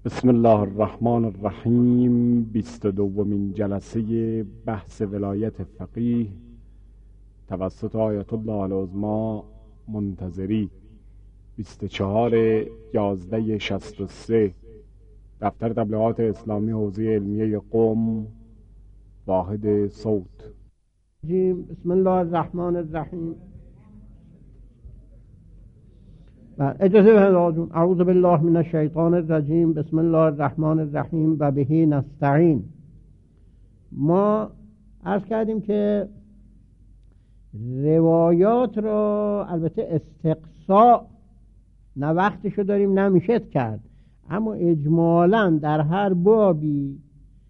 بسم الله الرحمن الرحیم. 22مین جلسه بحث ولایت فقیه توسط آیت الله العظمی منتظری، 24/11/63، دفتر تبلیغات اسلامی حوزه علمیه قم، واحد صوت. بسم الله الرحمن الرحیم. اجازه بدید اعوذ بالله من الشیطان الرجیم. بسم الله الرحمن الرحیم و به نستعین. ما عرض کردیم که روایات را البته استقصاء نه وقتشو داریم نمیشه کرد، اما اجمالا در هر بابی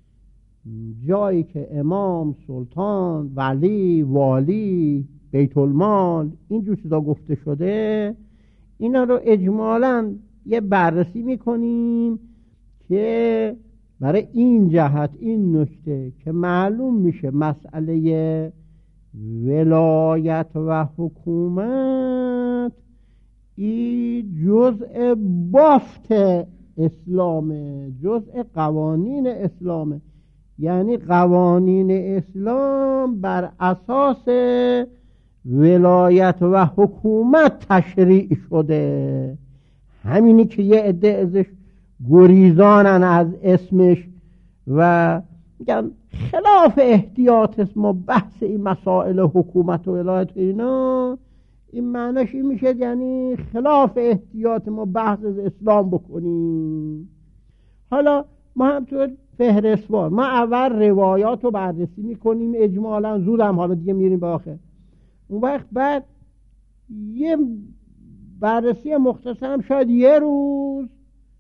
جایی که امام، سلطان، ولی، والی، بیت المال اینجور چیزا گفته شده، اینا رو اجمالاً یه بررسی میکنیم که برای این جهت، این نکته که معلوم میشه مسئله ولایت و حکومت این جزء بافت اسلامه، جزء قوانین اسلامه. یعنی قوانین اسلام بر اساس ولایت و حکومت تشریع شده. همینی که یه عده ازش گریزانن از اسمش و میگن خلاف احتیاط اسم و بحث این مسائل حکومت و ولایت و اینا، این معناش این میشه یعنی خلاف احتیاط ما بحث از اسلام بکنیم. حالا ما هم تو فهرستوار ما اول روایات رو بررسی میکنیم اجمالا، زودم حالا دیگه میریم به آخر. اون وقت بعد یه بررسی مختصرم شاید یه روز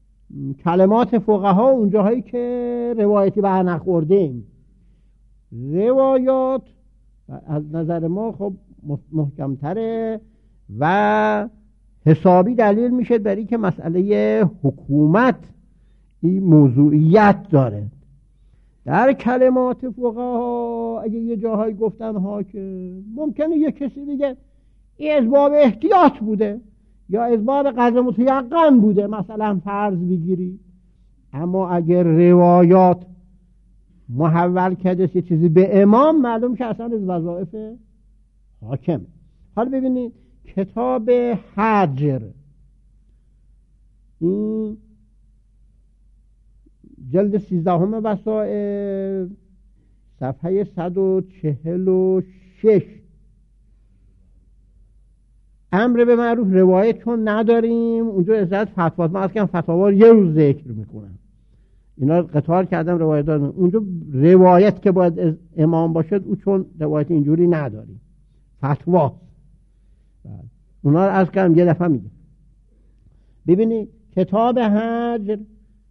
کلمات فقها اونجاهایی که روایتی بر نخوردیم. روایات از نظر ما خب محکمتره و حسابی دلیل میشه برای که مسئله حکومت این موضوعیت داره. در کلمات فقها اگه یه جاهایی گفتن حاکم، ممکنه یه کسی بگه این از باب احتیاط بوده یا از باب قضا متیقن بوده، مثلا فرض بگیری. اما اگر روایات محول کرده یه چیزی به امام، معلوم که اصلا از وظایف حاکم. حالا ببینید کتاب حجر، این جلد 13 وسائل، صفحه 146. امر به معروف روایت چون نداریم اونجا ازت فتوا، من اصلا فتاوا یه روز ذکر میکنم، اینا قطار کردم روایت دارم. اونجا روایت که باید از امام باشد او چون روایت اینجوری نداریم، فتوا اونا رو از کردم یه دفعه میگم. ببینید کتاب حجر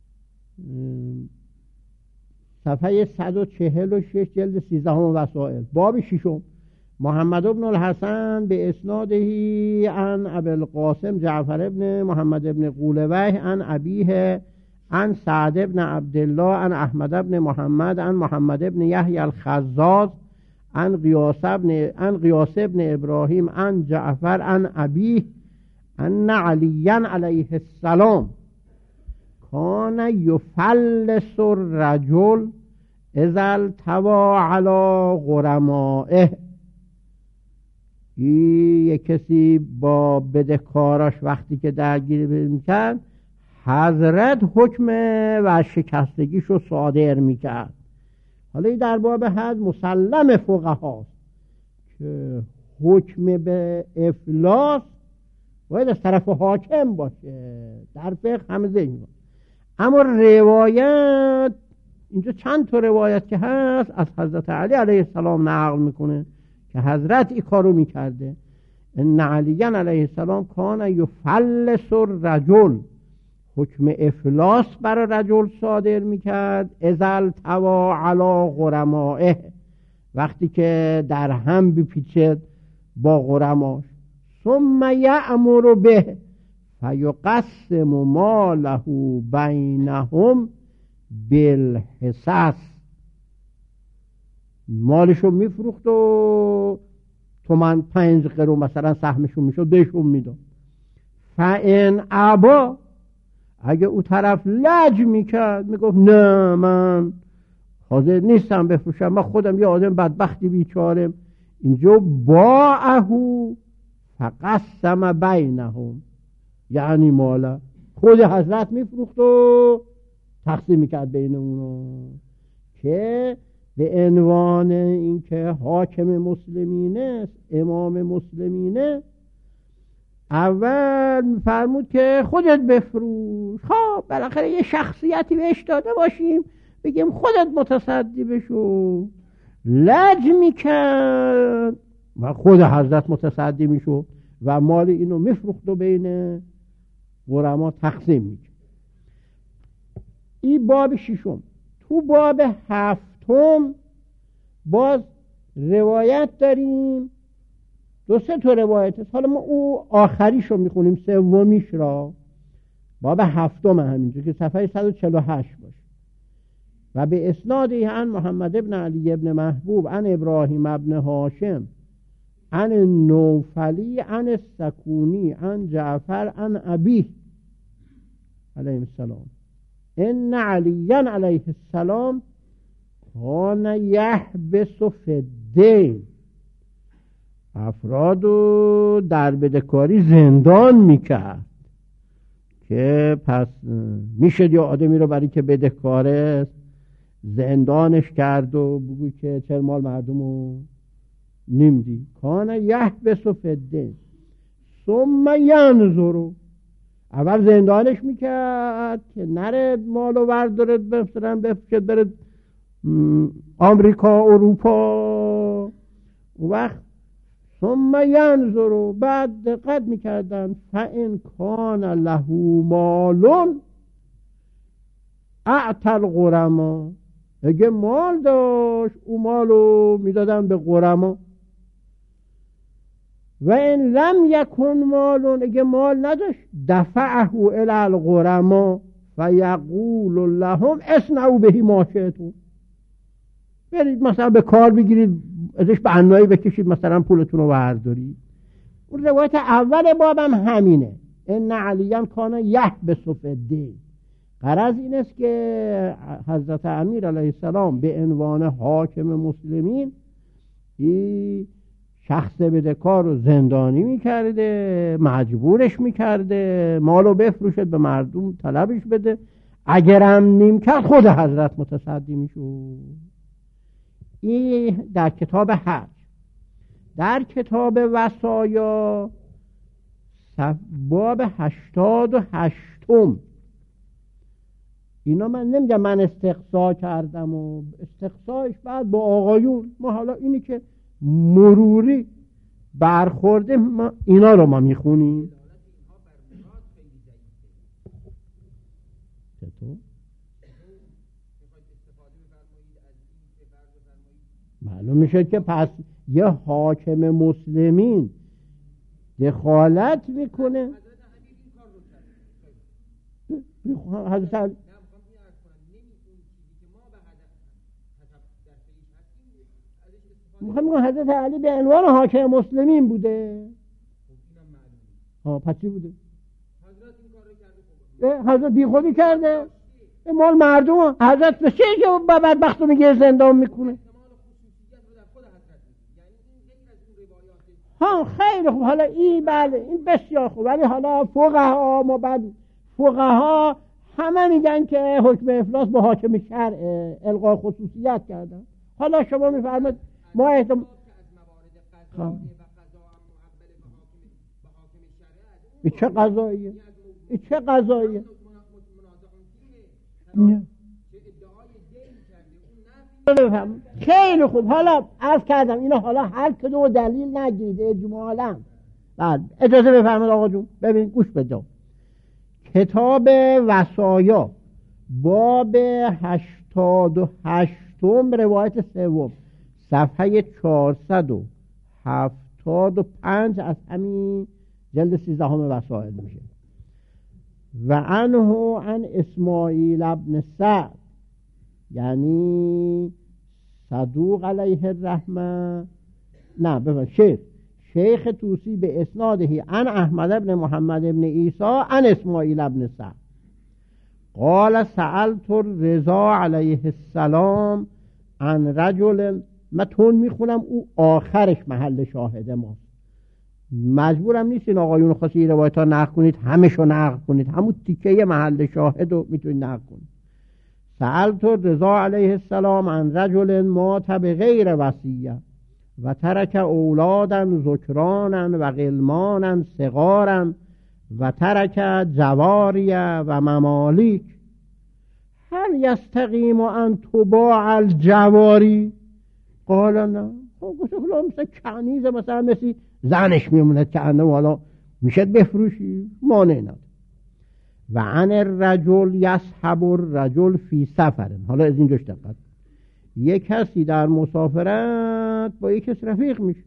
صفحه 146 جلد 13 وسائل، باب 6، محمد بن الحسن به اسناده عن ابی القاسم جعفر بن محمد بن قولویه عن ابیه عن سعد بن عبدالله عن احمد بن محمد عن محمد بن یحیی الخزاز عن قیاس بن ابراهیم عن جعفر عن ابیه ان علی علیه السلام کان یفلس الرجل اذا التوا علی غرمائه. یک کسی با بدهکاراش وقتی که درگیری میکرد، حضرت حکم و شکستگیشو صادر میکرد. حالا این در باب حد مسلم فقهاست که حکم به افلاس باید از طرف حاکم باشه، در فقه همه ذهن. اما روایت اینجا چند تا روایت که هست از حضرت علی علیه السلام نقل میکنه که حضرت این کارو میکرده. ان علی علیه السلام کان یفلس الرجل، حکم افلاس برای رجل صادر میکرد، اذا التوا علی غرمائه، وقتی که در هم بپیچد با غرماش. ثم یأمر به فیقسم ماله بینهم بالحصص، مالشو میفروخت و تومن 5 قرون مثلا سهمشون میشد بهشون میداد. فان ابا، اگه او طرف لج میکرد میگفت نه من حاضر نیستم بفروشم، من خودم یه آدم بدبختی بیچارم. اینجا باعهو فقسم بینهم، یعنی مالا خود حضرت میفروخت و تقسیم میکرد بین اونو، که به عنوان اینکه حاکم مسلمینه، امام مسلمینه، اول میفرمود که خودت بفروش. خب بالاخره یه شخصیتی بهش داده باشیم بگیم خودت متصدی بشو. لج میکرد و خود حضرت متصدی میشو و مال اینو میفروخت و بین غرما تقسیم میکرد. این باب ششم. تو باب هفتم باز روایت داریم، دو سه تا روایت است. حالا ما او آخریشو میخونیم، سومیش را. باب هفتم همینجا که صفحه 148 باشه. و به اسنادی عن محمد ابن علی ابن محبوب عن ابراهیم ابن هاشم عن نوفلی عن السکونی عن جعفر عن ابیه علیه السلام ان علیاً علیه السلام کان یحبس فی الدین، افرادو در بدهکاری زندان میکرد. که پس میشه یا آدمی رو برای که بدهکاره زندانش کرد و بگوی که چرا مال مردمو نمیدی. کان یحبس فی الدین ثم ینظر، اول زندانش میکرد که نره مالو برداره مثلا بفروشه بره آمریکا اروپا. و وقت ثم ینظر، بعد دقت میکردن فان کان له مال اعطى الغرما، اگه مال داشت او مالو میدادن به غرما. و ان لم یکن مال، اگه مال نداشت دفعه الی الغرما فیقول لهم اصنعوا به ما شئتم، برید مثلا به کار بگیرید ازش به انواعی بکشید مثلا پولتون رو بردارید. اون روایت اول بابم همینه، ان علیاً کان یحبس فی الدین. غرض این است که حضرت امیر علیه السلام به عنوان حاکم مسلمین این شخص بدهکار رو زندانی میکرده، مجبورش میکرده مالو بفروشد به مردم طلبش بده، اگرم نیم کرد خود حضرت متصدی میشود. این در کتاب حج. در کتاب وصایا باب 88م، اینا من نمیگم من استقصا کردم و استقصایش بعد با آقایون، ما حالا اینی که مروری برخورده اینا رو ما میخونیم. معلوم میشه که پس یه حاکم مسلمین دخالت میکنه. حضرت میخوام حضرت علی به عنوان حاکم مسلمین بوده. پس چی بوده؟ حضرت بی خودی کرده، مال مردم. حضرت به چه جا بدبختو میگه زندان میکنه؟ خیلی خوب. حالا این بله این بسیار خوب، ولی حالا فقها ما بعد فقها همه میگن که حکم افلاس با حاکم شرع الغا خصوصیت کردن. حالا شما میفرمایید ما این چه قضاییه؟ این چه قضاییه؟ خیلی خوب. حالا عرض کردم اینا حالا هر کدوم دلیل نگیرید اجمالا. بعد اجازه بفرمایید آقا جون ببین گوش بده. کتاب وصایا باب 88م روایت سوم صفحه 475 از همین جلد 13 وسائل میشه. و عنه عن اسماعیل ابن سعد یعنی صدوق علیه الرحمه، نه ببین شیخ توسی به اسناده عن احمد ابن محمد ابن عیسی عن اسماعیل ابن سعد. قال سألت رضا علیه السلام عن رجل، من تون میخونم او آخرش محل شاهد ماست، مجبورم نیستین آقایون خاصی روایت ها نقل کنید همشو نقل کنید، همون تیکه محل شاهد رو میتونید نقل کنید. سألت رضا علیه السلام عن رجل مات بغیر وصیه و ترک اولادا ذکرانا و غلمانا صغارا و ترک جواریه و ممالیک هل یستقیم ان تباع الجواری؟ قال نه. گفت مثل کنیزه، مثلا مثل زنش میمونه کنه و حالا میشه بفروشی، مانع نداره. و عن الرجل یصحب الرجل فی سفر، حالا از اینجاش دقت، یک کسی در مسافرت با یک کس رفیق میشه،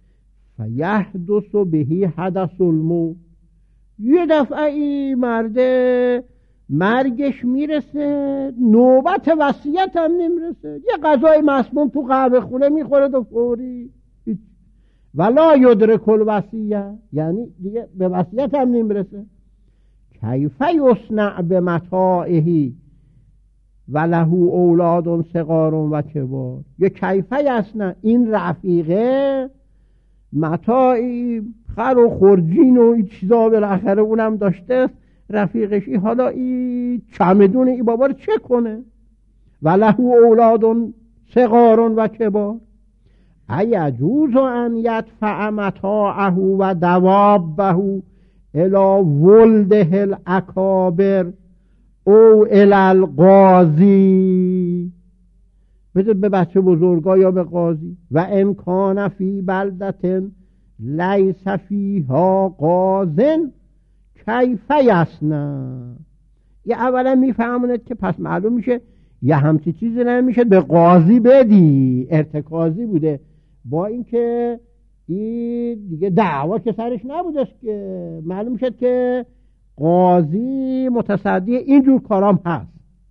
فیحدث بهی حدث الموت، یه دفعه این مرده مرگش میرسه، نوبت وصیت هم نمیرسه، یه غذای مسموم تو قهوه خونه میخوره و فوری ولا یدرک الوصیه، یعنی دیگه به وصیت هم نمیرسه. کیف یصنع بمتاعه و له اولاد صغار و کبار، یه کیف یصنع، این رفیقه متاعی خر و خرجین و این چیزا بالاخره اونم داشته رفیقشی، حالا این چمدون این بابا رو چه کنه؟ و له اولاد صغار و کبار ایجوز ان یدفع متاعه و دوابه الى ولده الاکابر او الى القاضی، بده به بچه بزرگا یا به قاضی. و ان کان فی بلدة لیس فیها قاض کیف یصنع، یه اولا میفهموند که پس معلوم میشه یه همچی چیزی نمیشه به قاضی بدی، ارتکازی بوده، با اینکه این دیگه دعوا که سرش نبودش که معلوم شد که قاضی متصدی اینجور کارام هست.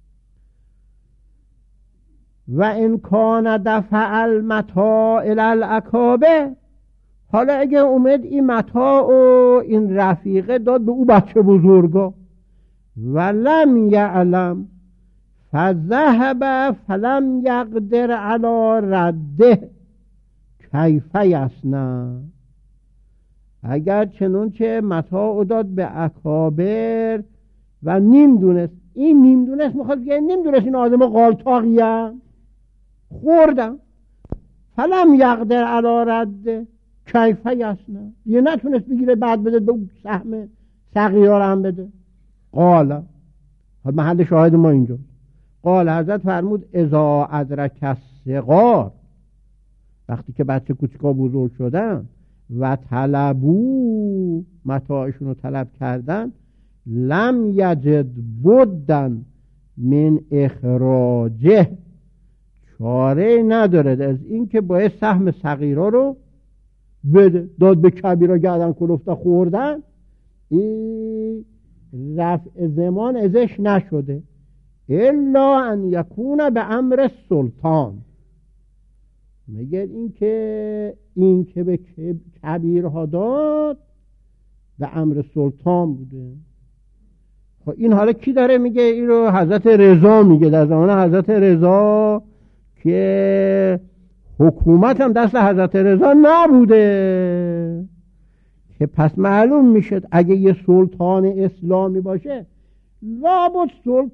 و ان کان دفع المتاع الی الاکابه، حالا اگه اومد این متاع و این رفیقه داد به او بچه بزرگا، ولم یعلم فذهب فلم یقدر علی رده کیف یصنع، اگر چنانچه متاع داد به اکابر و نیم دونست، این نیم دونست میخواد بگه نیم دونست این آدم غالطاقی هم خوردم، فلم یقدر علی رده کیف یصنع، یه نتونست بگیره بعد بده به سهم صغیرا هم بده. قال، محل شاهد ما اینجا، قال حضرت فرمود اذا ادرک الصغار، وقتی که بچه کوچکا بزرگ شدن و طلبو متاعشون رو طلب کردن، لم یجد بدن من اخراجه، چاره نداره از این که باید سهم صغیرا رو بده، داد به کبیرا گردن کلفتا خوردن، این رفع زمان ازش نشده الا ان یکون به امر سلطان، میگه این که به کبیرها داد به امر سلطان بوده. خب این حالا کی داره میگه؟ این رو حضرت رضا میگه، در زمان حضرت رضا که حکومت هم دست حضرت رضا نبوده، که پس معلوم میشد اگه یه سلطان اسلامی باشه لابد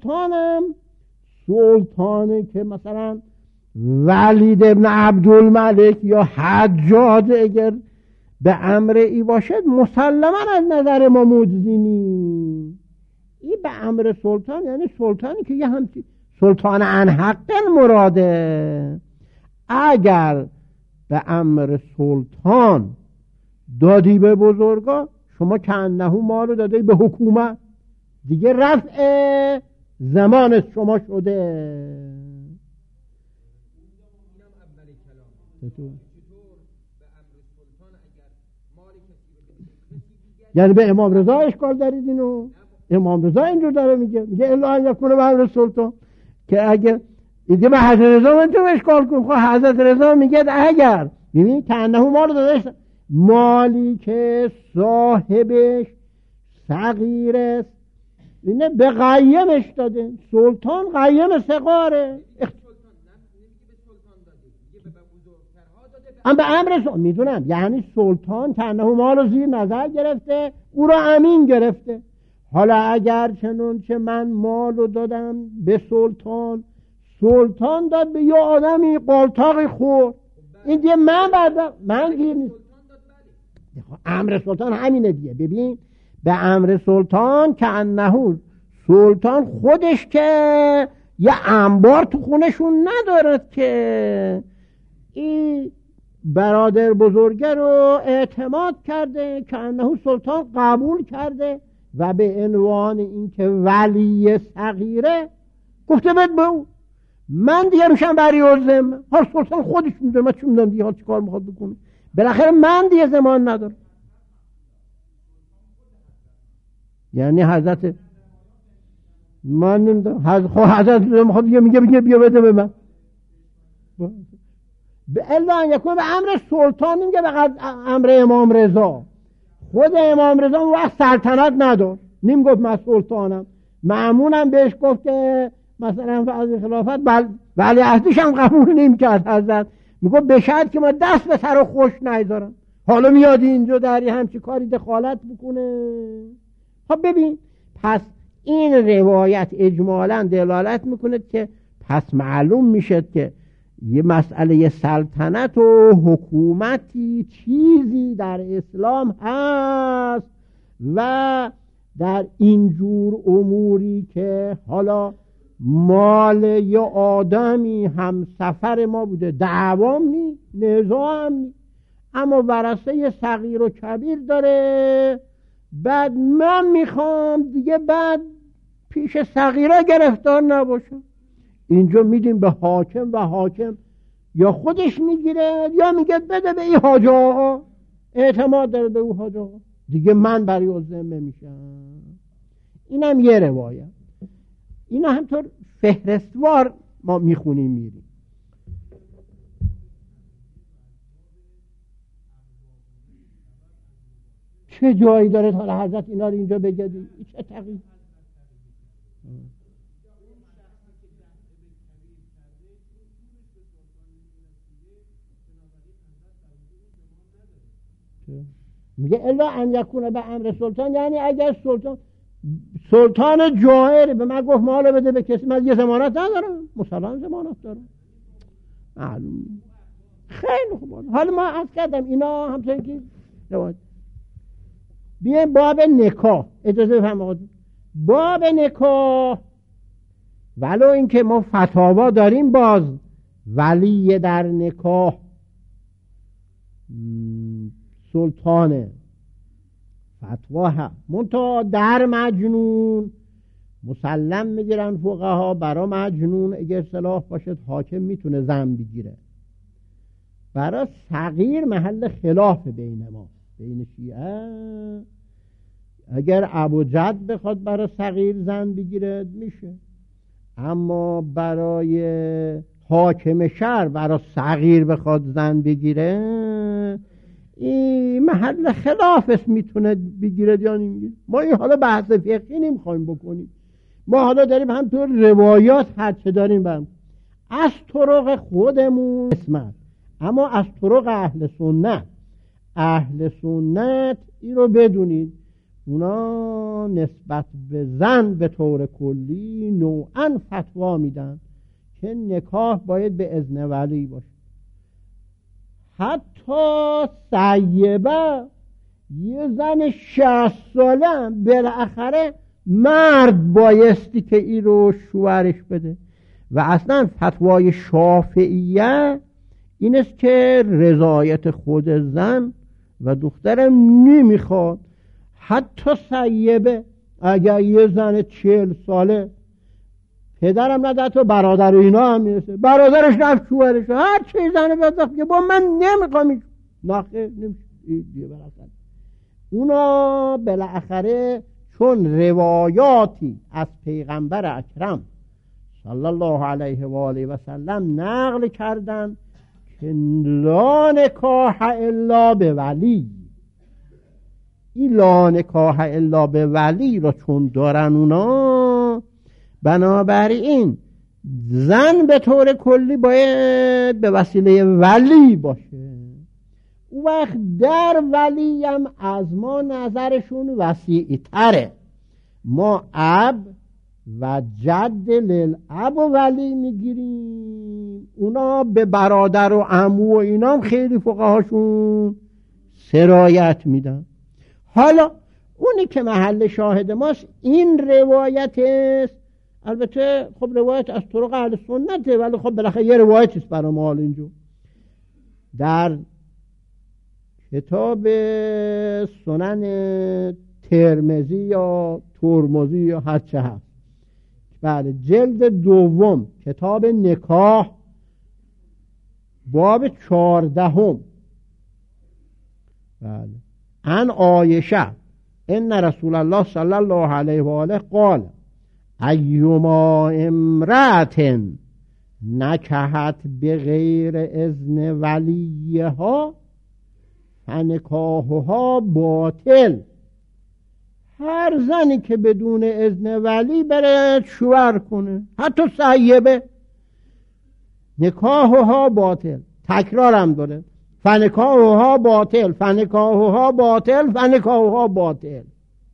سلطانه که مثلا ولید ابن عبدالملک یا حجاج اگر به امر ای باشد مسلما از نظر ما مجزینی، این به امر سلطان یعنی سلطانی که یه همچی سلطان انحق مراده، اگر به امر سلطان دادی به بزرگا، شما کانه ما رو دادی به حکومت، دیگه رفع زمان شما شده. یعنی به امام رضا اشکال دارید اینو؟ امام رضا اینجور داره میگه الا ان یکون به امر سلطان، که اگر دیگه به حضرت رضا من تو اشکال کن. خب حضرت رضا میگه اگر ببین کانه ما رو دادش، مالی که صاحبش صغیر است اینه به قیمش داده. سلطان قیم سقاره. اما به امر میدونم، یعنی سلطان کنه ما رو زیر نظر گرفته، او رو امین گرفته. حالا اگر چنانچه من مال رو دادم به سلطان، سلطان داد به یه آدمی قالتاقی خور، این دیگه من گیر نیست. امر سلطان همینه دیگه. ببین به امر سلطان که انهو سلطان خودش که یه انبار تو خونشون ندارد که این برادر بزرگه رو اعتماد کرده که انهو سلطان قبول کرده و به عنوان اینکه ولی صغیره گفته بد به او من دیگه میشم بری ارزم. حال سلطان خودش میدونه، من چون میدونم دیگه حال چی کار میخواد بکنه. بالاخره من دیگه زمان ندارم. یعنی حضرت من نمیدونم حضرت میخواد میگه بیا بده به من به الا یکون به امر سلطان، میگه به امر امام رضا. خود امام رضا اون وقت سلطنت ندار، نیم گفت من سلطانم. مأمونم بهش گفت که مثلا از خلافت ولی عهدش هم قبول نیم کرد حضرت. میگه به شرط که ما دست به سر خوش نیذارم. حالا میاد اینجا در همچی کاری دخالت بکنه. خب ببین، پس این روایت اجمالا دلالت میکنه که پس معلوم میشه که یه مسئله سلطنت و حکومتی چیزی در اسلام هست و در اینجور اموری که حالا مال یا آدمی هم سفر ما بوده، دعوام نی، نزاع هم نی، اما ورثه صغیر و کبیر داره، بعد من میخوام دیگه بعد پیش صغیره گرفتار نباشم. اینجا میدیم به حاکم و حاکم یا خودش میگیره یا میگه بده به این حاج آقا، اعتماد داره به اون حاج آقا، دیگه من بری و ذمه میشم. اینم یه روایت. اینا همطور فهرستوار ما میخونیم میریم. چه جایی داره تا حضرت اینا رو اینجا بگید؟ چه تقیید؟ میگه الا ان یکون به امر سلطان، یعنی اگر سلطان جائر به من گفت مالو بده به کسی، من یه ضمانت ندارم، مثلا ضمانت دارم. معلوم. خیلی خوب. حالا ما عرض کردم اینا همچنین که بیایم باب نکاح. اجازه بفرمایید باب نکاح، ولو اینکه ما فتاوا داریم باز ولی در نکاح سلطانه فتوا هم منتها در مجنون مسلم میگیرن فقها برای مجنون اگر صلاح باشد حاکم میتونه زن بگیره. برای صغیر محل خلاف بین ما، بین شیعه. اگر ابوجد بخواد برای صغیر زن بگیره میشه، اما برای حاکم شهر برای صغیر بخواد زن بگیره این محل خلافش میتونه بگیره یا نمیگیره. ما این حالا بحث فقهی نمیخوایم بکنیم، ما حالا داریم همطور روایات هرچه داریم برم از طرق خودمون اسمت، اما از طرق اهل سنت این رو بدونید اونا نسبت به زن به طور کلی نوعاً فتوا میدن که نکاح باید به اذن ولی باشه. حتی سیبه یه زن 60 ساله بالاخره مرد بایستی که این رو شوهرش بده. و اصلا فتوای شافعیه این است که رضایت خود زن و دخترم نمیخواد. حتی سیبه اگر یه زن 40 ساله پدرم نداره تو برادر اینا هم میرسه، برادرش رفت شوهرش هر چی زنه بدبخت که با من نمیخوام ناخه نمیشه. اونا بالاخره چون روایاتی از پیغمبر اکرم صلی الله علیه و آله و سلم نقل کردن که لا نکاح الا به ولی، این لا نکاح الا به ولی رو چون دارن اونا، بنابراین زن به طور کلی باید به وسیله ولی باشه. اون وقت در ولی هم از ما نظرشون وسیع تره. ما اب و جد للاب و ولی میگیریم، اونا به برادر و عمو و اینا هم خیلی فقهاشون سرایت میدن. حالا اونی که محل شاهد ماست این روایت است. البته خب روایت از طرق اهل سنته، ولی خب بالاخره یه روایت است برای ما. حالا اینجا در کتاب سنن ترمذی یا ترمذی یا هر چه هست، بله، جلد دوم کتاب نکاح باب 14، بله، عن عایشه ان رسول الله صلی الله علیه و آله قال ایما امرأة نکحت بغیر اذن ولیها فنکاحها باطل. هر زنی که بدون اذن ولی بره شوهر کنه، حتی سیبه، نکاحها باطل. تکرارم داره، فنکاحها باطل، فنکاحها باطل، فنکاحها باطل.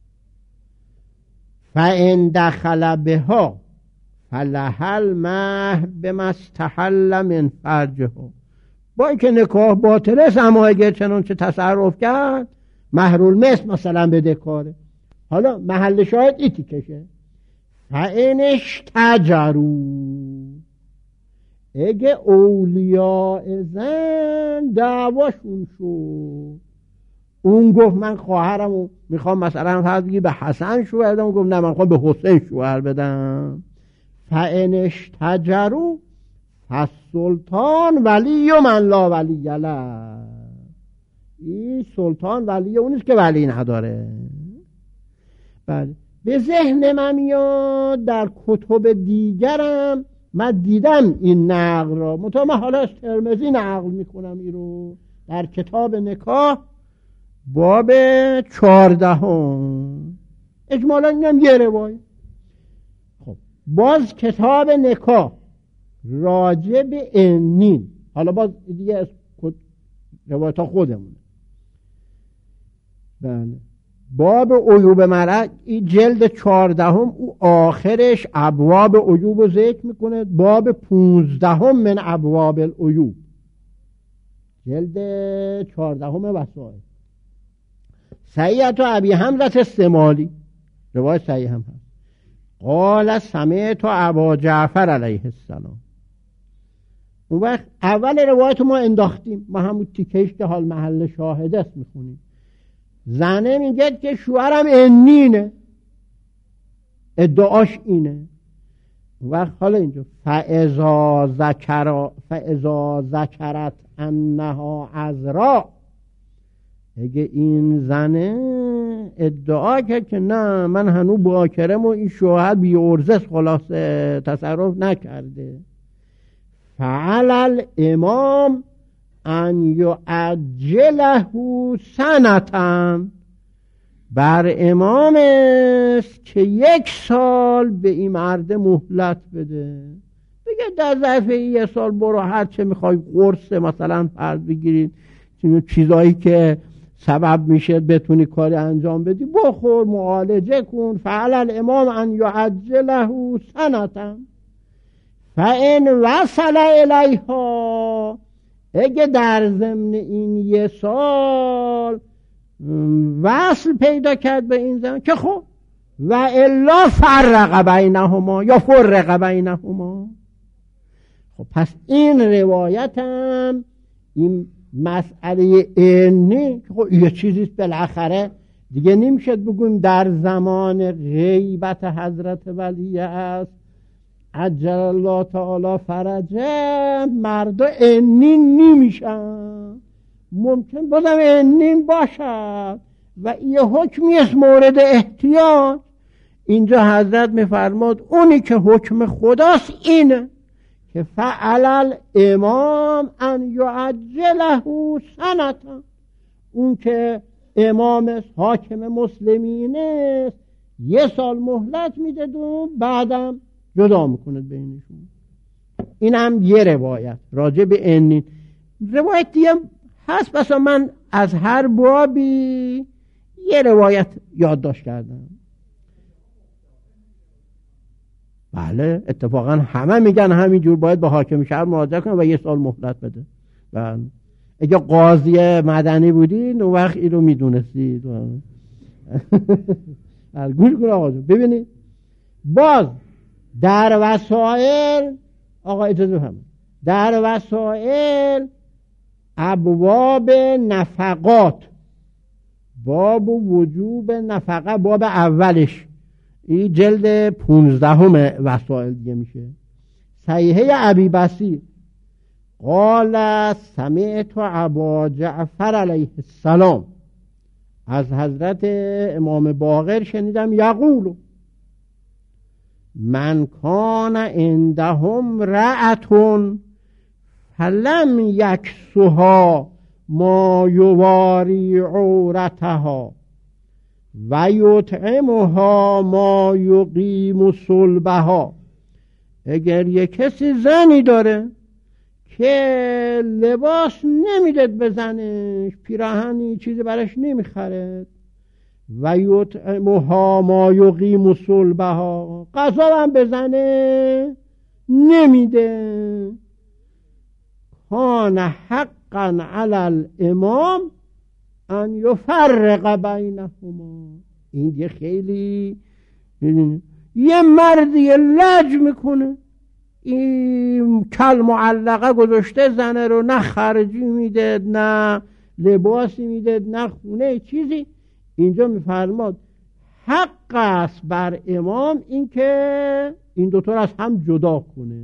فإن دخل بها فلها المهر بما استحل من فرجها. با اینکه نکاح باطله، اما اگر چنانچه تصرف کرد مهر المثل مثلا بده کاره. حالا محل شاهد ایتی کشه، فإن اشتجروا، اگه اولیاء زن دعواشون شد، اون گفت من خواهرمو میخوام مثلا فرض بگی به حسن شوهر بدم، گفت نه من خواهم به حسین شوهر بدم، فإن اشتجروا فالسلطان ولی من لا ولی له. این سلطان ولی اونیست که ولی نداره. بله، به ذهن من میاد در کتب دیگرم من دیدم این نقل را، من حالا از ترمذی نقل میکنم این رو، در کتاب نکاح باب 14 اجمالا اینم یه روایت. خب باز کتاب نکاح راجع به انین، حالا باز دیگه از روایت ها خودمونه، بله، باب عیوب مرأة، این جلد 14 او آخرش ابواب عیوب رو ذکر میکنه. باب 15 من ابواب العیوب، جلد 14 وسائل. سیئة ابی حمزة السمالی، روایت صحیح هم هست، قال سمعت ابا جعفر علیه السلام. اون وقت اول روایت ما انداختیم، ما همون تیکش که حال محل شاهد است میخونیم. زنه میگه که شوهرم انینه، ادعاش اینه. اون وقت حالا اینجا فاذا ذکرت انها عذرا، اگه این زنه ادعا کرد که نه من هنوز باکرم و این شوهر بی عرضه خلاصه تصرف نکرده، فعل الامام ان یعجله سنة، بر امام است که 1 سال به این مرد مهلت بده، بگه در ظرف 1 سال برو هر چه میخوای قرص مثلا فرض بگیرید، چیزایی که سبب میشه بتونی کاری انجام بدی بخور، معالجه کن. فعل الامام ان یعجله سنة فإن وصل الیها، اگه در ضمن این 1 سال وصل پیدا کرد به این زن که خب، و الا فرق بینهما یا فرق بینهما. خب پس این روایت هم این مسئله اینی که خب یه چیزیست بالاخره دیگه نمیشد بگویم در زمان غیبت حضرت ولی است عجل الله تعالی فرجه مردا انین نمیشن، ممکن بازم انین باشد و یه حکمی است مورد احتیاط. اینجا حضرت میفرماد اونی که حکم خداست اینه که فعل الامام ان یعجله سنة، اون که امام است، حاکم مسلمین است، 1 سال مهلت میده و بعدم جدا میکنه بینشون. این هم یه روایت راجع به انین. روایت دیگه هست، بس من از هر بابی یه روایت یادداشت کردم. بله اتفاقا همه میگن همینجور باید به حاکم شهر مراجعه کنه و 1 سال مهلت بده. بله اگه قاضی مدنی بودین اون وقت این رو میدونستید. گوش کن آقا ببینید، باز در وسائل، آقا اجازه هم در وسائل ابواب نفقات، باب وجوب نفقه، باب اولش، این جلد 15 وسائل دیگه میشه. صحیحه ابی بصیر قال سمعت ابا جعفر علیه السلام، از حضرت امام باقر شنیدم، یقول من کان عندهم رأتون فلم یکسها ما یواری عورتها و یطعمها ما یقیم صلبها. اگر یک کسی زنی داره که لباس نمیدد بزنش، پیراهنی چیزی برش نمیخرد، و یطعمها ما یقیم صلبها، غذا هم بزنه نمیده، کان حقا علی الامام ان یفرق بینهما. این یه خیلی یه مردی لج میکنه، این کل معلقه گذاشته زنه رو، نه خرجی میده نه لباسی میده نه خونه چیزی. اینجا میفرماد حق است بر امام این که این دوتا از هم جدا کنه.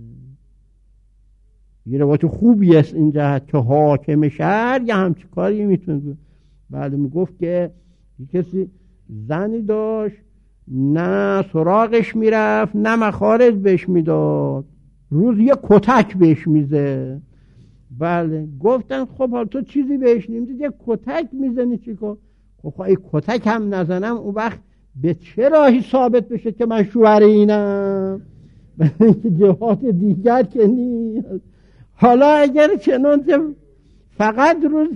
یه روایت خوبی است این جهت که حاکم شهر یه همچی کاری میتونه کنه. بعد میگفت که یه کسی زنی داشت، نه سراغش میرفت نه مخارج بهش میداد، روز یه کتک بهش میزه. بله گفتن خب حال تو چیزی بهش نمیدید، یه کتک میزنی چیکار؟ خب این کتک هم نزنم اون وقت به چه راهی ثابت بشه که من شوهر اینم؟ جهات دیگر که نیست. حالا اگر چنانچه فقط روز،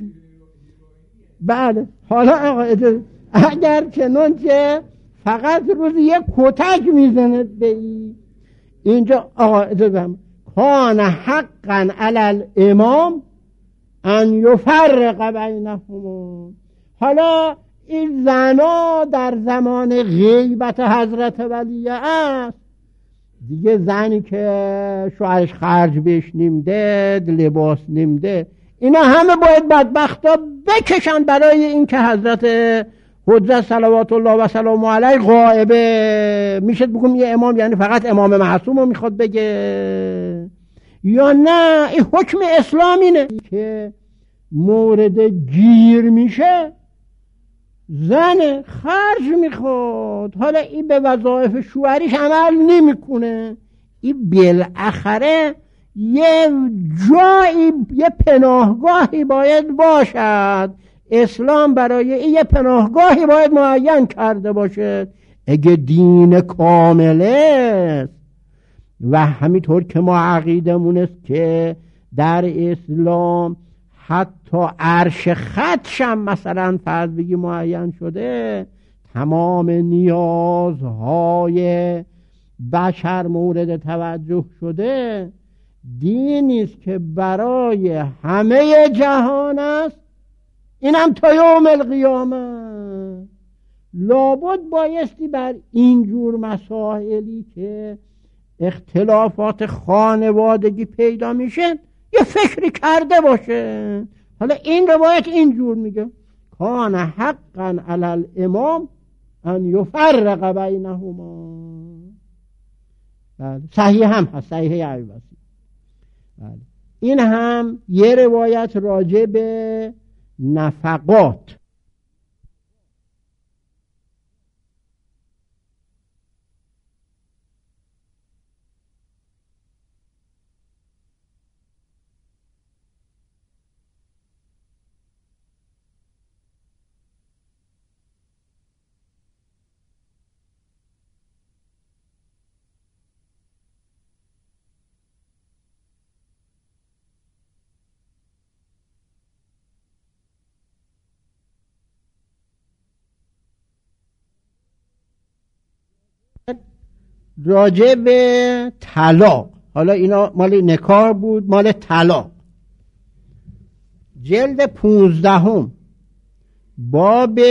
بله حالا اگر چنانچه فقط روز یک کتک میزنه به اینجا، آقا اجازه کان حقا علی الامام ان یفرق بینهما. حالا این زنا در زمان غیبت حضرت ولی است دیگه، زنی که شوهرش خرج بهش نمیده، لباس نمیده، اینا همه باید بدبختا بکشن برای این که حضرت حجت صلوات الله و سلام علیه غائبه. میشه بگم یه امام یعنی فقط امام معصوم رو میخواد بگه یا نه؟ این حکم اسلامینه که مورد گیر میشه زن خرج میخواد، حالا این به وظایف شوهریش عمل نمیکنه، این بالاخره یه جایی، یه پناهگاهی باید باشد. اسلام برای این یه پناهگاهی باید معین کرده باشد اگه دین کامله است. و همینطور که ما عقیدمون است که در اسلام حتی عرش خدشم مثلا فرض بگی معین شده، تمام نیازهای بشر مورد توجه شده، دینی است که برای همه جهان است، اینم تا یوم القیامه. لابد بایستی بر اینجور مسائلی که اختلافات خانوادگی پیدا میشه یه فکری کرده باشه. حالا این روایت اینجور میگه کان حقا علی الامام ان یفرق بینهما. بله صحیح هم هست، صحیح ابی بصیر. بله این هم یه روایت راجع به نفقات. راجع به طلاق. حالا اینا مال نکاح بود، مال طلاق. جلد 15 باب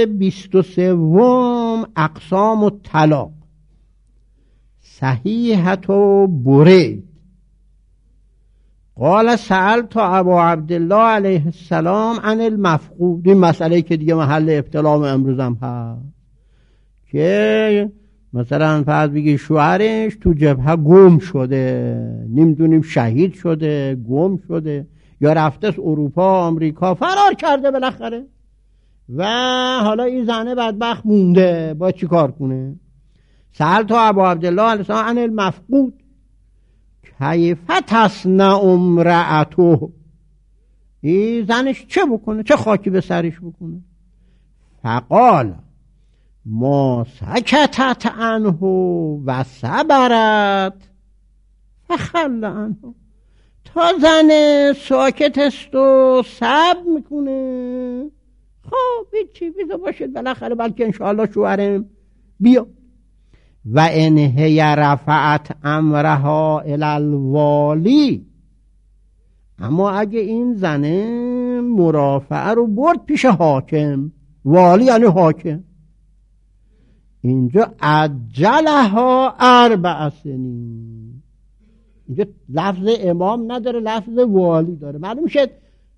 23 اقسام الطلاق. صحیحة برید قال سألت ابا عبدالله علیه السلام عن المفقود. این مسئله که دیگه محل ابتلام امروزم هست که مثلا فرض بگی شوهرش تو جبهه گم شده، نمیدونیم شهید شده، گم شده، یا رفته از اروپا آمریکا فرار کرده بالاخره و حالا این زنه بدبخت مونده، باید چی کار کنه؟ سألت ابا عبدالله علیه السلام عن المفقود کیف تصنع امرأته. این زنش چه بکنه؟ چه خاکی به سرش بکنه؟ فقال ما سکتت عنه و صبرت فخل عنه. تا زن ساکت است و صبر میکنه، خب چی بیزا باشد بالاخره بلکه انشاءالله شوهرم بیا. و ان هی رفعت امرها الی الوالی. اما اگه این زنه مرافعه رو برد پیش حاکم، والی یعنی حاکم، اینجا عجلها 4 سنین. اینجا لفظ امام نداره، لفظ والی داره. معلوم شد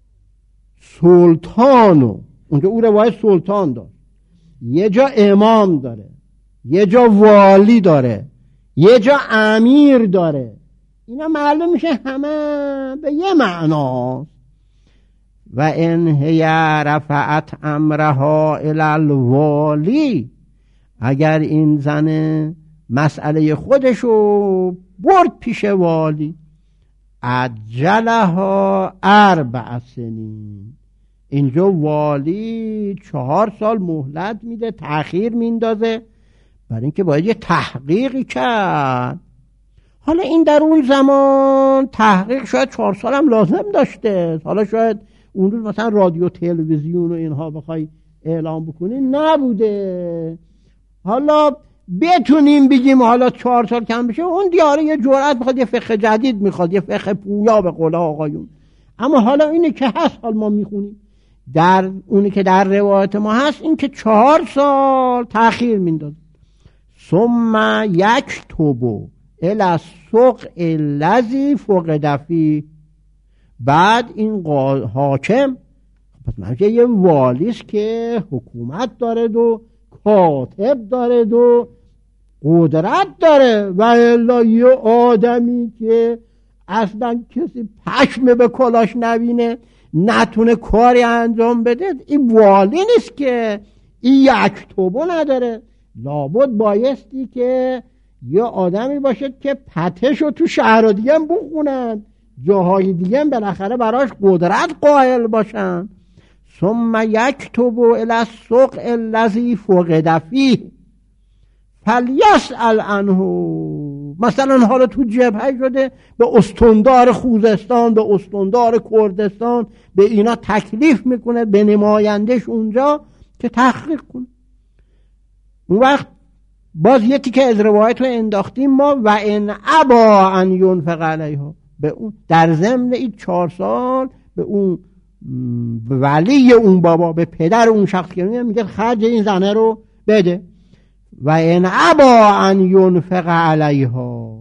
سلطانو، اونجا او روایت سلطان داره، یه جا امام داره، یه جا والی داره، یه جا امیر داره. اینا معلوم میشه همه به یه معناست. و ان هی رفعت امرها الی الوالی. اگر این زن مسئله خودشو برد پیش والی، عجلها 4 سنین. اینجا والی 4 سال مهلت میده، تأخیر میندازه، برای اینکه باید یه تحقیقی کرد. حالا این در اون زمان تحقیق شاید 4 سال هم لازم داشته. حالا شاید اون روز مثلا رادیو تلویزیون و اینها بخوای اعلام بکنی نبوده. حالا بتونیم بگیم حالا 4 سال کم بشه، اون دیاره یه جرأت میخواد، یه فقه جدید میخواد، یه فقه پویا به قول آقایون. اما حالا اینه که هست، حال ما میخونیم در اونی که در روایت ما هست، این که 4 سال تأخیر میندازه. ثم یکتب الی السوق الذی فقد فیه. بعد این حاکم پس منشه یه والیست که حکومت داره و کاتب داره و قدرت داره، و الا یه آدمی که اصلا کسی پشم به کلاش نبینه، نتونه کاری انجام بده، این والی نیست که. این یکتبو نداره. لابد بایستی که یه آدمی باشد که پتشو تو شهر دیگه هم بخونن، جاهای دیگه هم بالاخره براش قدرت قائل باشن. ثم یکتب الی السوق الذی فقد فیه فلیسأل عنه. مثلا حالا تو جبهه شده، به استاندار خوزستان، به استاندار کردستان، به اینا تکلیف میکنه، به نمایندش اونجا که تحقیق کنه. اون وقت باز یه تیکه از روایت رو انداختیم ما، و ان ابا ان ینفق علیها. به اون در ضمن این 4 سال به اون ولی اون بابا، به پدر اون شخص که میگه خرج این زنه رو بده. و ان ابا ان ینفق علیها.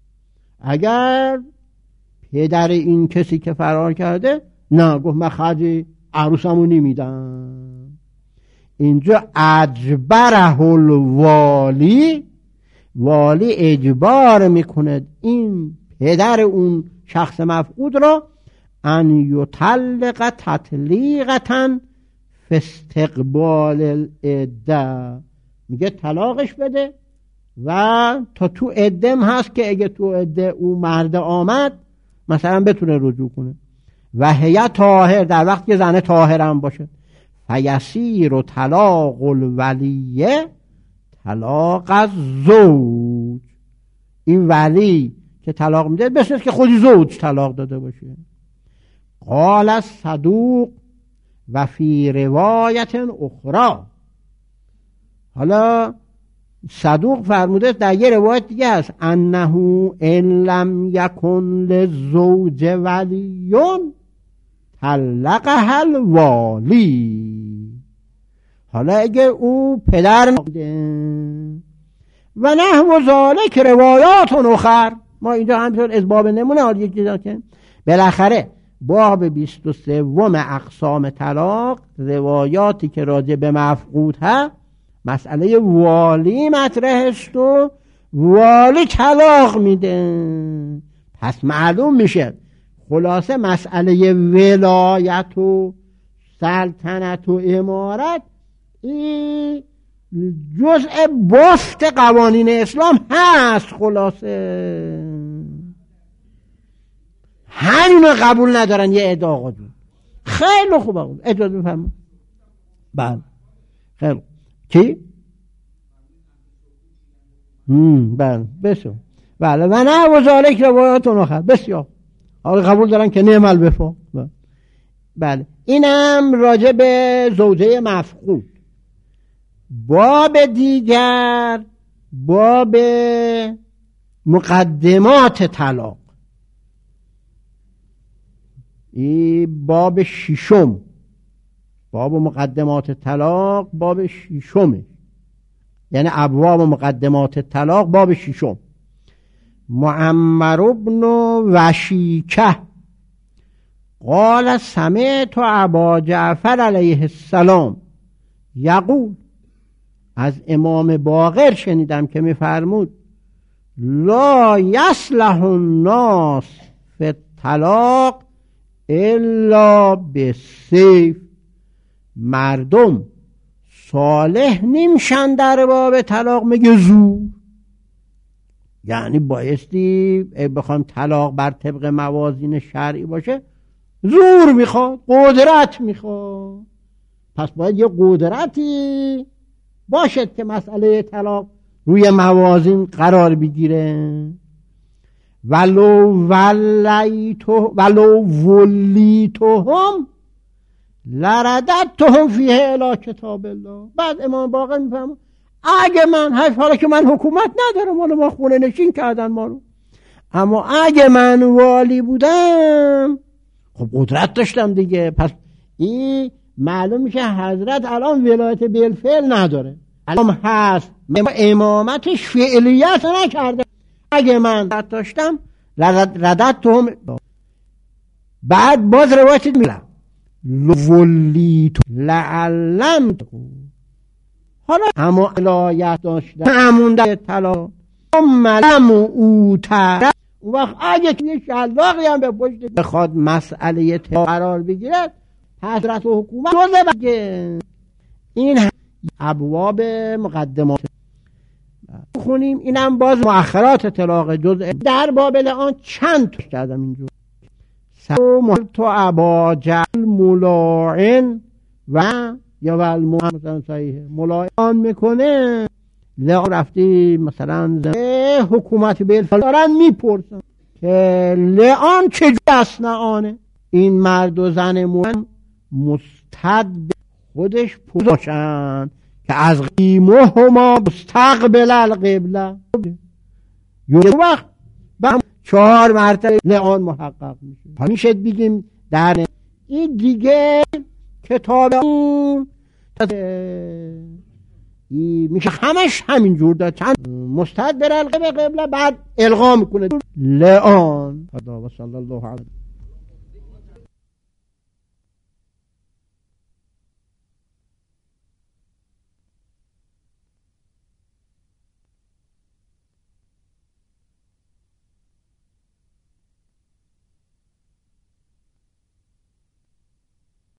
اگر پدر این کسی که فرار کرده نه، گفت من خرج عروسمو نمیدم. اینجا اجبره الوالی، والی اجبار میکنه این پدر اون شخص مفقود را ان یطلق تطلیقتا فی استقبال العده. میگه طلاقش بده و تا تو عدم هست که اگه تو عده او مرد آمد مثلا بتونه رجوع کنه. و هی طاهر، در وقت که زنه طاهر هم باشه. فیسیر و طلاق الولیه طلاق از زوج. این ولی که طلاق میده بسید که خودی زوج طلاق داده باشه. قال الصدوق و فی روایت اخرى. حالا صدوق فرموده در یه روایت دیگه هست انه ان لم یکن للزوج ولیون طلقها الوالی. حالا اگر او پدر و نحو ذالک روایات اخر، ما اینجا همینطور از باب نمونه حالا یکی داشتیم. بالاخره باب 23 اقسام طلاق، روایاتی که راجع به مفقود هست، مسئله والی مطرح است و والی طلاق میده. پس معلوم میشه خلاصه مسئله ولایت و سلطنت و امارت این جزء بافت قوانین اسلام هست. خلاصه همینو قبول ندارن یه عده آقا جون. خیلی خوب آقا اجازه بفرمایید. بله خیلی کی؟ بله بسیار. بله و نه و ذالک روایاتون آخر بسیار. حالا قبول دارن که نعم الوفا. بله اینم راجع به زوجه مفقود. باب دیگر باب مقدمات طلاق، این باب ششم، باب مقدمات طلاق باب ششمه، یعنی ابواب مقدمات طلاق باب ششم. معمر بن وشیکه قال سمعت ابا جعفر علیه السلام یقول، از امام باقر شنیدم که میفرمود لا یصلح الناس فی الطلاق الا بالسیف، مردم صالح نمیشن در باب طلاق مگه زور. یعنی بایستی بخوام طلاق بر طبق موازین شرعی باشه زور میخواد، قدرت میخواد. پس باید یه قدرتی باشد که مسئله طلاق روی موازین قرار بگیره. ولو ولیتهم لرددتهم فیه الی کتاب الله. بعد امام باقر میفهمه اگه من حالا که من حکومت ندارم، حالا ما خونه نشین کردن ما رو، اما اگه من والی بودم خب قدرت داشتم دیگه. پس این معلوم میشه حضرت الان ولایت بالفعل نداره، الان هست امامتش فعلیت نکرده. اگه من داشتم رددتهم. بعد باز روایت میرم ولیت لعلم، حالا همه ولایت داشتن همون در طلاق ملم اوتر. اون وقت اگه یه شلاقی هم به پشت بخواد مسئله قرار بگیرد حضرت و حکومت روزه بگه. این ابواب مقدمات خونیم. اینم باز مؤخرات طلاق جزء در باب لعان چند توش کردم اینجور. تو ابا جعل ملاعن و یا مثلا صحیحه ملاعن میکنه لعان رفتی مثلا حکومت بالفعل دارن میپرسن که لعان چجور اصنعانه. این مرد و زن مستد خودش پوشن که از قیمه هما مستقبل القبله. یه وقت با 4 مرتبه لعان محقق میشه. همیشه بگیم در این دیگه کتاب اون میشه همش همینجور داد، چند مستقبل القبله بعد القا میکنه لعان. خدا و صلی الله علیه